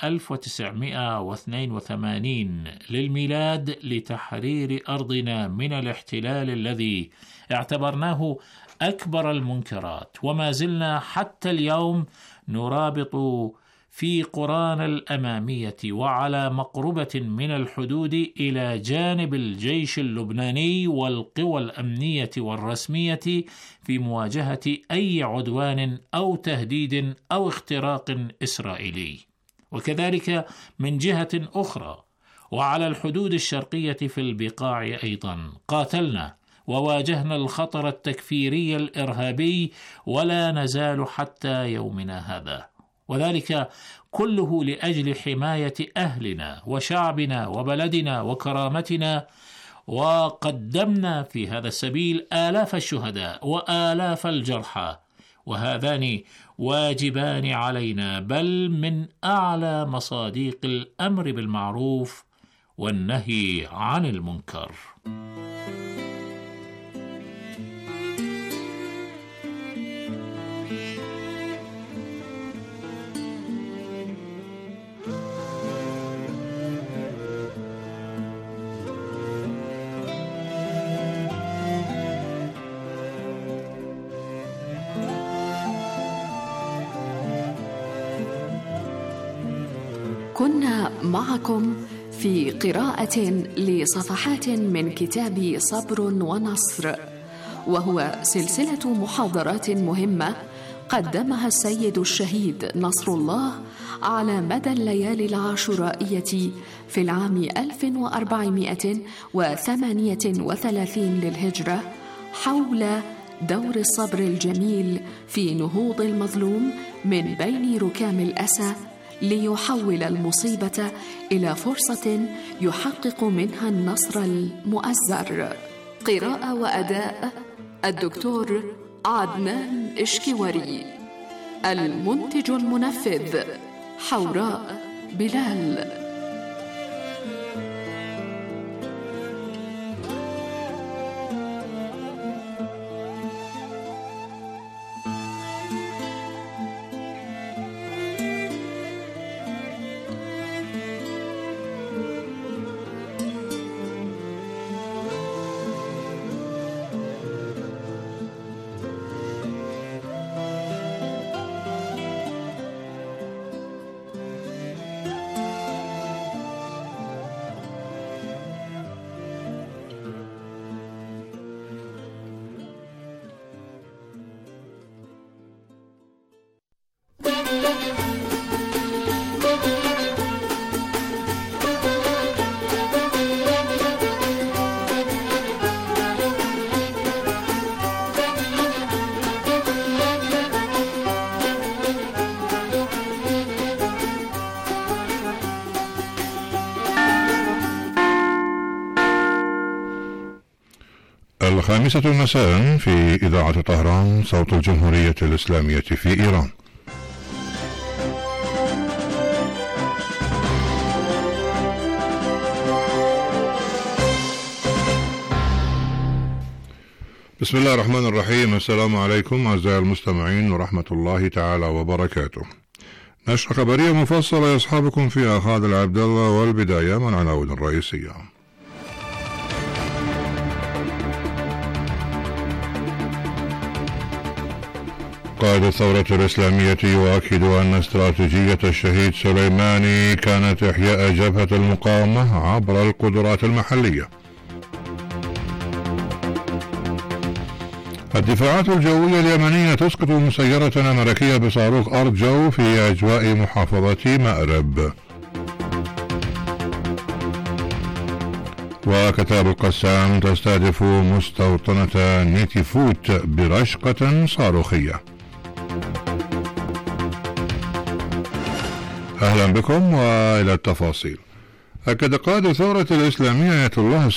1982 للميلاد لتحرير أرضنا من الاحتلال الذي اعتبرناه أكبر المنكرات، وما زلنا حتى اليوم نرابط في قرانا الأمامية وعلى مقربة من الحدود إلى جانب الجيش اللبناني والقوى الأمنية والرسمية في مواجهة أي عدوان أو تهديد أو اختراق إسرائيلي. وكذلك من جهة أخرى وعلى الحدود الشرقية في البقاع أيضا قاتلنا وواجهنا الخطر التكفيري الإرهابي ولا نزال حتى يومنا هذا، وذلك كله لأجل حماية أهلنا وشعبنا وبلدنا وكرامتنا. وقدمنا في هذا السبيل آلاف الشهداء وآلاف الجرحى، وهذان واجبان علينا، بل من أعلى مصادق الأمر بالمعروف والنهي عن المنكر. كنا معكم في قراءة لصفحات من كتاب صبر ونصر، وهو سلسلة محاضرات مهمة قدمها السيد الشهيد نصر الله على مدى الليالي العاشورائية في العام 1438 للهجرة حول دور الصبر الجميل في نهوض المظلوم من بين ركام الأسى ليحول المصيبة إلى فرصة يحقق منها النصر المؤزر. قراءة وأداء الدكتور عدنان إشكيوري. المنتج المنفذ حوراء بلال. الخامسة مساء في إذاعة طهران صوت الجمهورية الإسلامية في إيران. بسم الله الرحمن الرحيم. السلام عليكم أعزائي المستمعين ورحمة الله تعالى وبركاته. نشرة خبرية مفصلة يصحبكم فيها خالد عبد الله، والبداية من العناوين الرئيسية. قائد الثورة الإسلامية يؤكد أن استراتيجية الشهيد سليماني كانت إحياء جبهة المقاومة عبر القدرات المحلية. الدفاعات الجوية اليمنية تسقط مسيرة أمريكية بصاروخ أرض جو في أجواء محافظة مأرب. وكتاب القسام تستهدف مستوطنة نيتيفوت برشقة صاروخية. أهلا بكم وإلى التفاصيل. أكد قائد الثورة الإسلامية آية الله